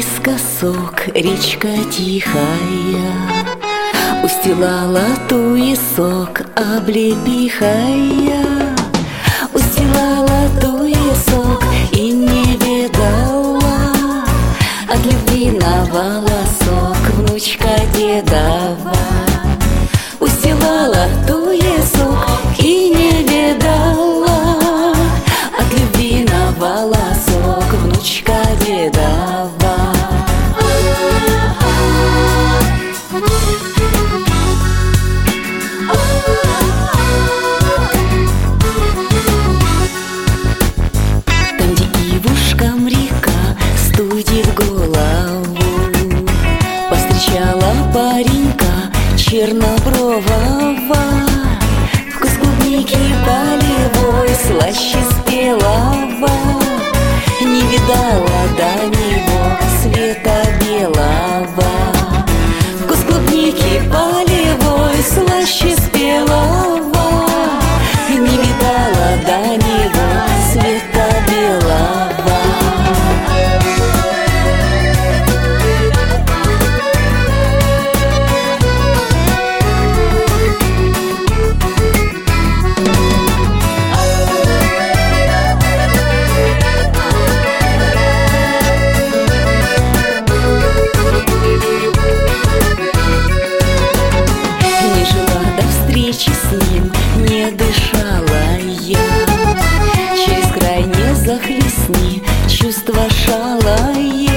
наискосок речка тихая устилала туесок облепихая, устилала туесок и не видала от любви на волосок внучка дедова. Устилала туесок и не видала от любви на волосок внучка дедова. Там, где ивушкам река студит голову, повстречала паренька чернобрового. Вкус клубники полевой слаще спелого, не видала до него света белого. Вкус клубники полевой слаще спелого, не видала до него света белого. С ним не дышала я, через край не захлестни чувства шалая.